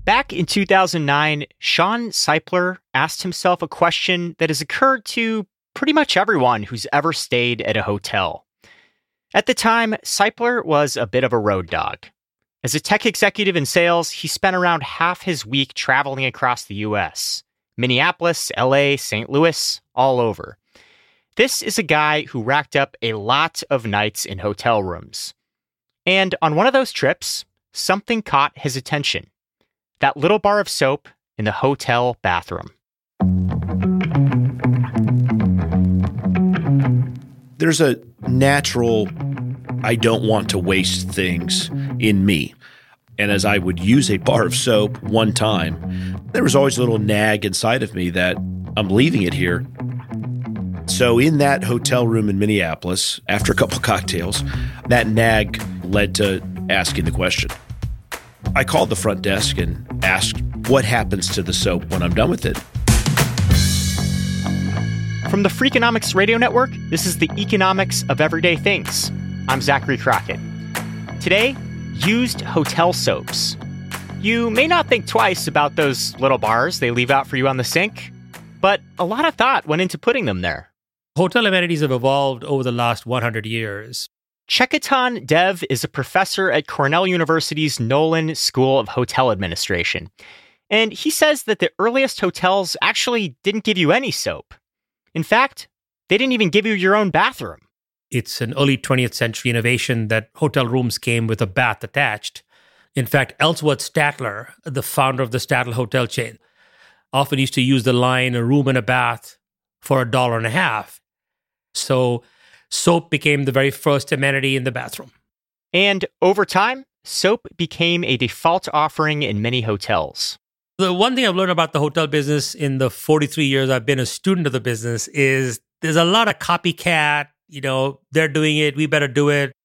Back in 2009, Sean Seipler asked himself a question that has occurred to pretty much everyone who's ever stayed at a hotel. At the time, Seipler was a bit of a road dog. As a tech executive in sales, he spent around half his week traveling across the U.S. Minneapolis, LA, St. Louis, all over. This is a guy who racked up a lot of nights in hotel rooms. And on one of those trips, something caught his attention. That little bar of soap in the hotel bathroom. There's a natural, I don't want to waste things in me. And as I would use a bar of soap one time, there was always a little nag inside of me that I'm leaving it here. So in that hotel room in Minneapolis, after a couple cocktails, that nag led to asking the question. I called the front desk and asked what happens to the soap when I'm done with it. From the Freakonomics Radio Network, this is the Economics of Everyday Things. I'm Zachary Crockett. Today, used hotel soaps. You may not think twice about those little bars they leave out for you on the sink, but a lot of thought went into putting them there. Hotel amenities have evolved over the last 100 years. Chekitan Dev is a professor at Cornell University's Nolan School of Hotel Administration. And he says that the earliest hotels actually didn't give you any soap. In fact, they didn't even give you your own bathroom. It's an early 20th century innovation that hotel rooms came with a bath attached. In fact, Ellsworth Statler, the founder of the Statler hotel chain, often used to use the line, a room and a bath for $1.50. So soap became the very first amenity in the bathroom. And over time, soap became a default offering in many hotels. The one thing I've learned about the hotel business in the 43 years I've been a student of the business is there's a lot of copycat, they're doing it, we better do it.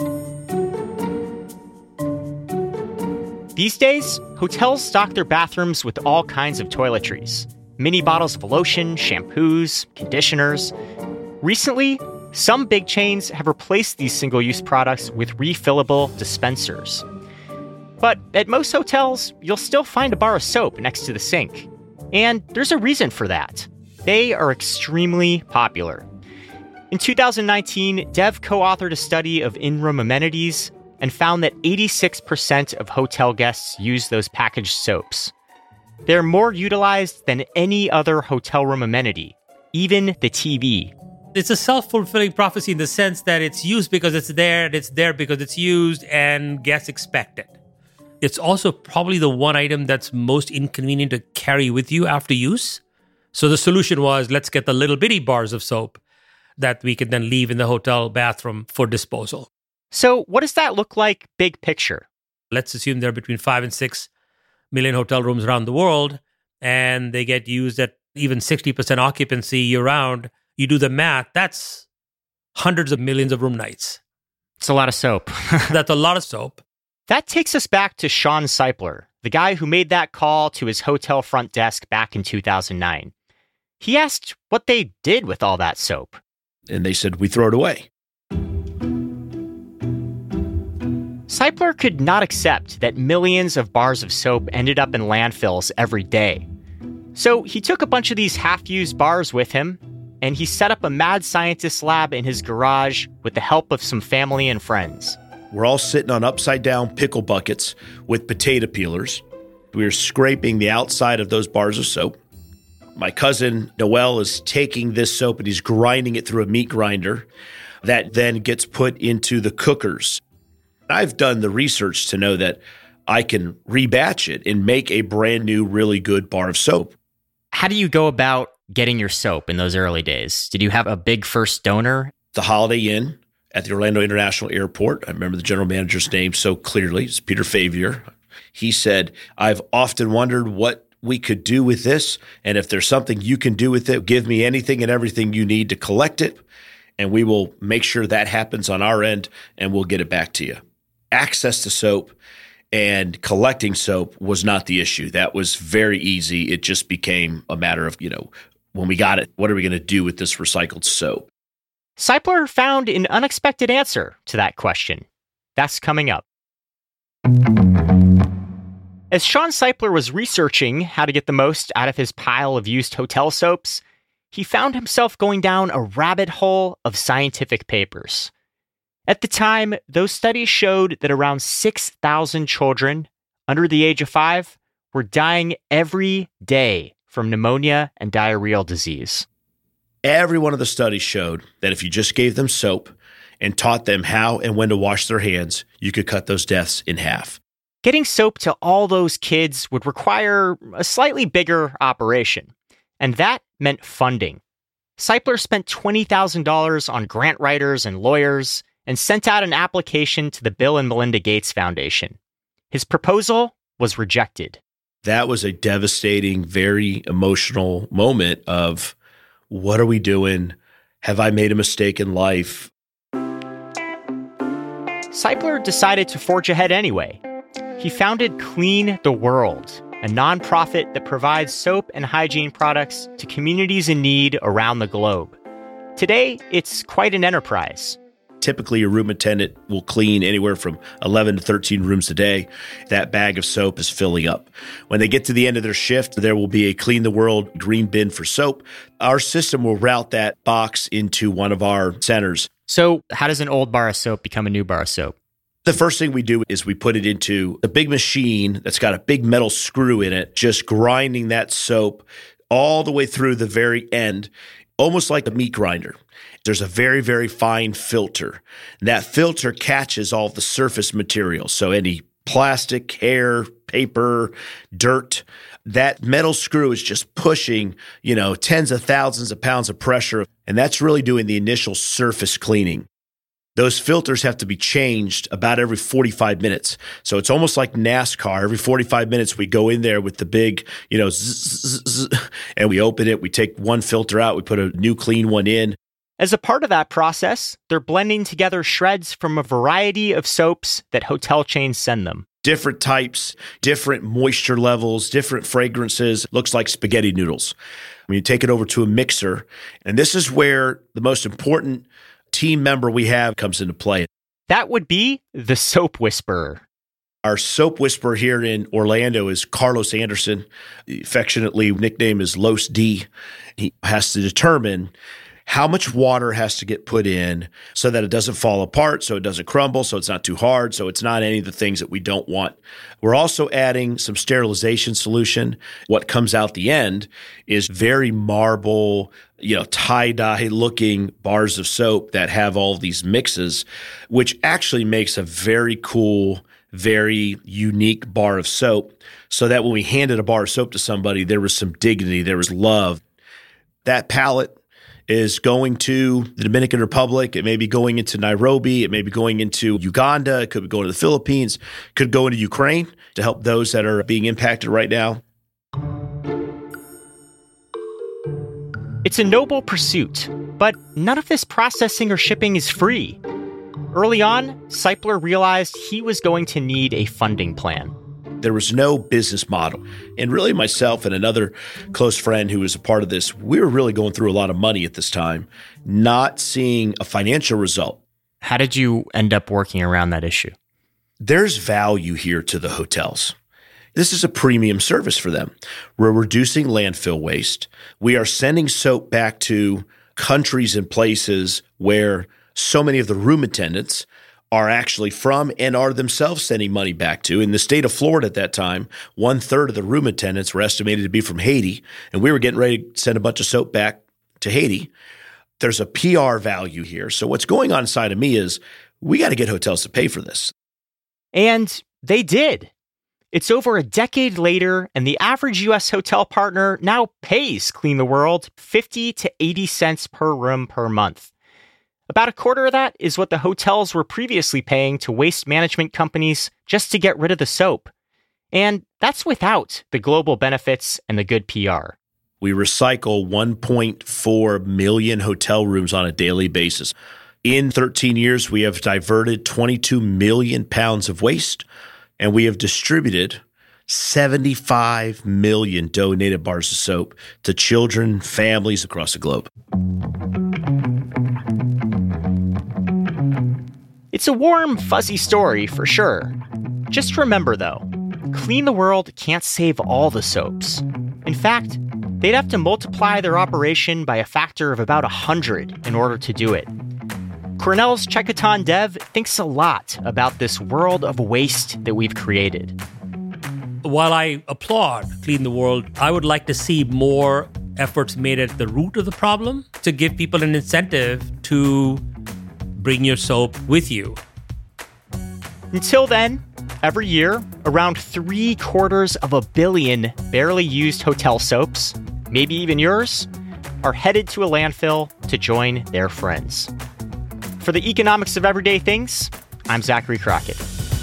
These days, hotels stock their bathrooms with all kinds of toiletries. Mini bottles of lotion, shampoos, conditioners. Recently, some big chains have replaced these single-use products with refillable dispensers. But at most hotels, you'll still find a bar of soap next to the sink. And there's a reason for that. They are extremely popular. In 2019, Dev co-authored a study of in-room amenities and found that 86% of hotel guests use those packaged soaps. They're more utilized than any other hotel room amenity, even the TV. It's a self-fulfilling prophecy in the sense that it's used because it's there, and it's there because it's used, and guests expect it. It's also probably the one item that's most inconvenient to carry with you after use. So the solution was, let's get the little bitty bars of soap that we could then leave in the hotel bathroom for disposal. So what does that look like big picture? Let's assume there are between 5 and 6 million hotel rooms around the world, and they get used at even 60% occupancy year-round. You do the math, that's hundreds of millions of room nights. It's a lot of soap. That's a lot of soap. That takes us back to Sean Seipler, the guy who made that call to his hotel front desk back in 2009. He asked what they did with all that soap. And they said, we throw it away. Seipler could not accept that millions of bars of soap ended up in landfills every day. So he took a bunch of these half-used bars with him, and he set up a mad scientist lab in his garage with the help of some family and friends. We're all sitting on upside-down pickle buckets with potato peelers. We're scraping the outside of those bars of soap. My cousin Noel is taking this soap and he's grinding it through a meat grinder that then gets put into the cookers. I've done the research to know that I can rebatch it and make a brand new, really good bar of soap. How do you go about getting your soap in those early days? Did you have a big first donor? The Holiday Inn at the Orlando International Airport. I remember the general manager's name so clearly. It's Peter Favier. He said, I've often wondered what we could do with this, and if there's something you can do with it, give me anything and everything you need to collect it, and we will make sure that happens on our end, and we'll get it back to you. Access to soap and collecting soap was not the issue. That was very easy. It just became a matter of, when we got it, what are we going to do with this recycled soap? Seipler found an unexpected answer to that question. That's coming up. As Sean Seipler was researching how to get the most out of his pile of used hotel soaps, he found himself going down a rabbit hole of scientific papers. At the time, those studies showed that around 6,000 children under the age of 5 were dying every day from pneumonia and diarrheal disease. Every one of the studies showed that if you just gave them soap and taught them how and when to wash their hands, you could cut those deaths in half. Getting soap to all those kids would require a slightly bigger operation, and that meant funding. Seipler spent $20,000 on grant writers and lawyers and sent out an application to the Bill and Melinda Gates Foundation. His proposal was rejected. That was a devastating, very emotional moment of, what are we doing? Have I made a mistake in life? Seipler decided to forge ahead anyway. He founded Clean the World, a nonprofit that provides soap and hygiene products to communities in need around the globe. Today, it's quite an enterprise. Typically, a room attendant will clean anywhere from 11 to 13 rooms a day. That bag of soap is filling up. When they get to the end of their shift, there will be a Clean the World green bin for soap. Our system will route that box into one of our centers. So how does an old bar of soap become a new bar of soap? The first thing we do is we put it into a big machine that's got a big metal screw in it, just grinding that soap all the way through the very end, almost like a meat grinder. There's a very, very fine filter. That filter catches all the surface material. So any plastic, hair, paper, dirt, that metal screw is just pushing, tens of thousands of pounds of pressure. And that's really doing the initial surface cleaning. Those filters have to be changed about every 45 minutes. So it's almost like NASCAR. Every 45 minutes, we go in there with the big, zzz, and we open it. We take one filter out. We put a new clean one in. As a part of that process, they're blending together shreds from a variety of soaps that hotel chains send them. Different types, different moisture levels, different fragrances. Looks like spaghetti noodles. When you take it over to a mixer, and this is where the most important team member we have comes into play. That would be the soap whisperer. Our soap whisperer here in Orlando is Carlos Anderson. Affectionately nickname is Los D. He has to determine how much water has to get put in so that it doesn't fall apart, so it doesn't crumble, so it's not too hard, so it's not any of the things that we don't want. We're also adding some sterilization solution. What comes out the end is very marble, tie-dye looking bars of soap that have all these mixes, which actually makes a very cool, very unique bar of soap, so that when we handed a bar of soap to somebody, there was some dignity, there was love. That pallet is going to the Dominican Republic. It may be going into Nairobi. It may be going into Uganda. It could be going to the Philippines. It could go into Ukraine to help those that are being impacted right now. It's a noble pursuit, but none of this processing or shipping is free. Early on, Seipler realized he was going to need a funding plan. There was no business model. And really myself and another close friend who was a part of this, we were really going through a lot of money at this time, not seeing a financial result. How did you end up working around that issue? There's value here to the hotels. This is a premium service for them. We're reducing landfill waste. We are sending soap back to countries and places where so many of the room attendants are actually from and are themselves sending money back to. In the state of Florida at that time, 1/3 of the room attendants were estimated to be from Haiti, and we were getting ready to send a bunch of soap back to Haiti. There's a PR value here. So what's going on inside of me is we got to get hotels to pay for this. And they did. It's over a decade later, and the average U.S. hotel partner now pays Clean the World 50 to 80 cents per room per month. About a quarter of that is what the hotels were previously paying to waste management companies just to get rid of the soap. And that's without the global benefits and the good PR. We recycle 1.4 million hotel rooms on a daily basis. In 13 years, we have diverted 22 million pounds of waste, and we have distributed 75 million donated bars of soap to children, families across the globe. It's a warm, fuzzy story for sure. Just remember, though, Clean the World can't save all the soaps. In fact, they'd have to multiply their operation by a factor of about 100 in order to do it. Cornell's Chekaton Dev thinks a lot about this world of waste that we've created. While I applaud Clean the World, I would like to see more efforts made at the root of the problem to give people an incentive to bring your soap with you. Until then, every year, around 750 million barely used hotel soaps, maybe even yours, are headed to a landfill to join their friends. For the Economics of Everyday Things, I'm Zachary Crockett.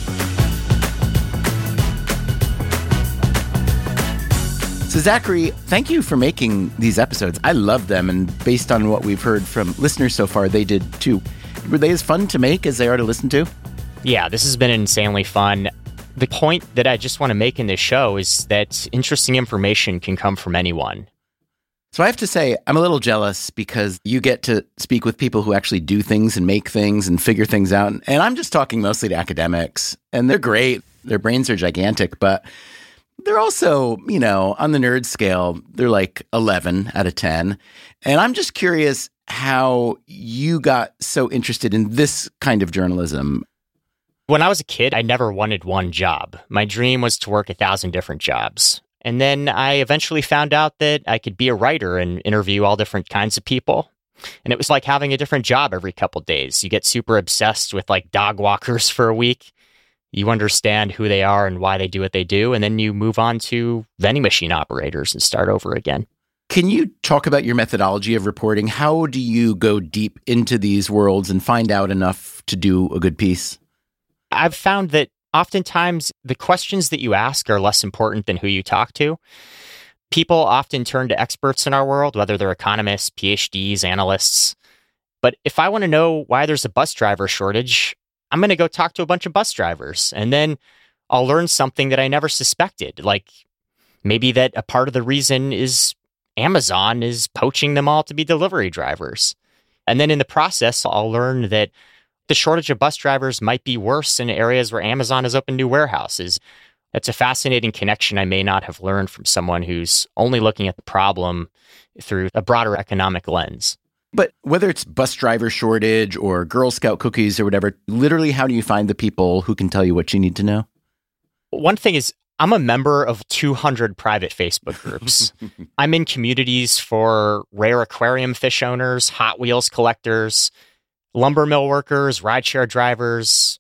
So Zachary, thank you for making these episodes. I love them, and based on what we've heard from listeners so far, they did too. Were they as fun to make as they are to listen to? Yeah, this has been insanely fun. The point that I just want to make in this show is that interesting information can come from anyone. So I have to say, I'm a little jealous because you get to speak with people who actually do things and make things and figure things out. And I'm just talking mostly to academics, and they're great. Their brains are gigantic, but they're also, on the nerd scale, they're like 11 out of 10. And I'm just curious how you got so interested in this kind of journalism. When I was a kid, I never wanted one job. My dream was to work 1,000 different jobs. And then I eventually found out that I could be a writer and interview all different kinds of people. And it was like having a different job every couple days. You get super obsessed with like dog walkers for a week. You understand who they are and why they do what they do. And then you move on to vending machine operators and start over again. Can you talk about your methodology of reporting? How do you go deep into these worlds and find out enough to do a good piece? I've found that oftentimes the questions that you ask are less important than who you talk to. People often turn to experts in our world, whether they're economists, PhDs, analysts. But if I want to know why there's a bus driver shortage, I'm going to go talk to a bunch of bus drivers. And then I'll learn something that I never suspected. Like maybe that a part of the reason is Amazon is poaching them all to be delivery drivers. And then in the process, I'll learn that the shortage of bus drivers might be worse in areas where Amazon has opened new warehouses. That's a fascinating connection I may not have learned from someone who's only looking at the problem through a broader economic lens. But whether it's bus driver shortage or Girl Scout cookies or whatever, literally, how do you find the people who can tell you what you need to know? One thing is, I'm a member of 200 private Facebook groups. I'm in communities for rare aquarium fish owners, Hot Wheels collectors, lumber mill workers, rideshare drivers,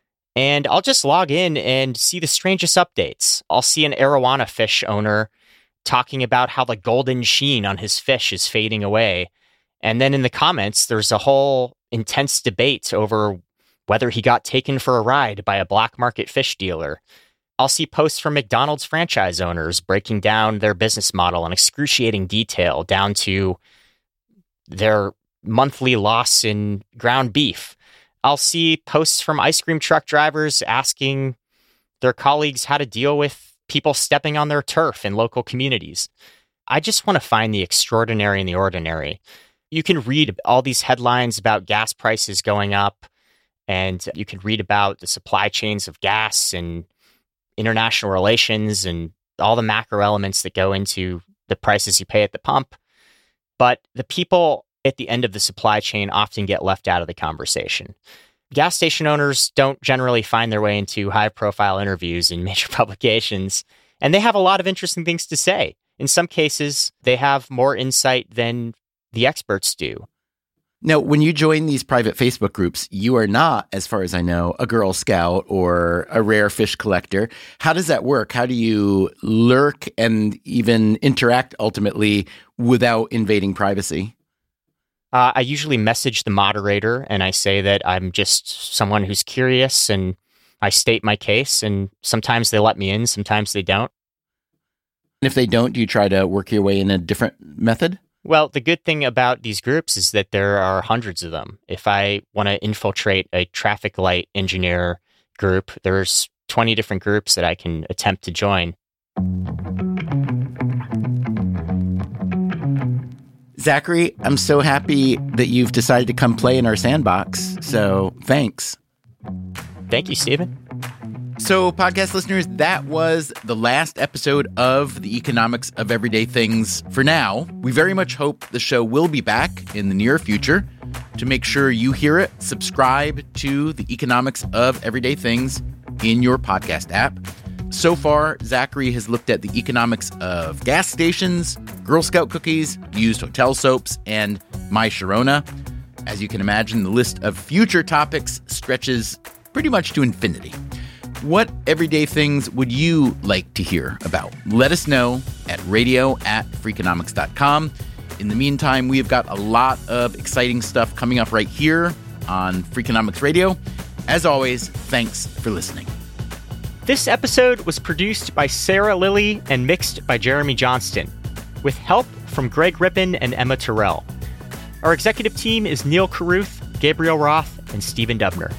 and I'll just log in and see the strangest updates. I'll see an arowana fish owner talking about how the golden sheen on his fish is fading away. And then in the comments, there's a whole intense debate over whether he got taken for a ride by a black market fish dealer. I'll see posts from McDonald's franchise owners breaking down their business model in excruciating detail down to their monthly loss in ground beef. I'll see posts from ice cream truck drivers asking their colleagues how to deal with people stepping on their turf in local communities. I just want to find the extraordinary in the ordinary. You can read all these headlines about gas prices going up, and you can read about the supply chains of gas and international relations and all the macro elements that go into the prices you pay at the pump. But the people at the end of the supply chain often get left out of the conversation. Gas station owners don't generally find their way into high-profile interviews in major publications, and they have a lot of interesting things to say. In some cases, they have more insight than the experts do. Now, when you join these private Facebook groups, you are not, as far as I know, a Girl Scout or a rare fish collector. How does that work? How do you lurk and even interact ultimately without invading privacy? I usually message the moderator and I say that I'm just someone who's curious, and I state my case, and sometimes they let me in, sometimes they don't. And if they don't, do you try to work your way in a different method? Well, the good thing about these groups is that there are hundreds of them. If I want to infiltrate a traffic light engineer group, there's 20 different groups that I can attempt to join. Zachary, I'm so happy that you've decided to come play in our sandbox. So thanks. Thank you, Stephen. So, podcast listeners, that was the last episode of the Economics of Everyday Things for now. We very much hope the show will be back in the near future. To make sure you hear it, subscribe to the Economics of Everyday Things in your podcast app. So far, Zachary has looked at the economics of gas stations, Girl Scout cookies, used hotel soaps, and My Sharona. As you can imagine, the list of future topics stretches pretty much to infinity. What everyday things would you like to hear about? Let us know at radio@freakonomics.com. In the meantime, we have got a lot of exciting stuff coming up right here on Freakonomics Radio. As always, thanks for listening. This episode was produced by Sarah Lilly and mixed by Jeremy Johnston, with help from Greg Rippin and Emma Terrell. Our executive team is Neil Carruth, Gabriel Roth, and Stephen Dubner.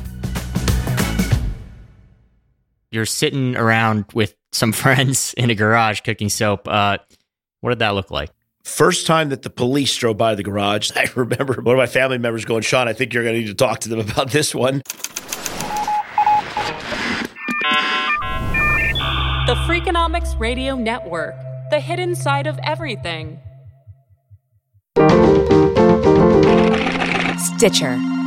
You're sitting around with some friends in a garage cooking soap. What did that look like? First time that the police drove by the garage, I remember one of my family members going, Sean, I think you're going to need to talk to them about this one. The Freakonomics Radio Network, the hidden side of everything. Stitcher.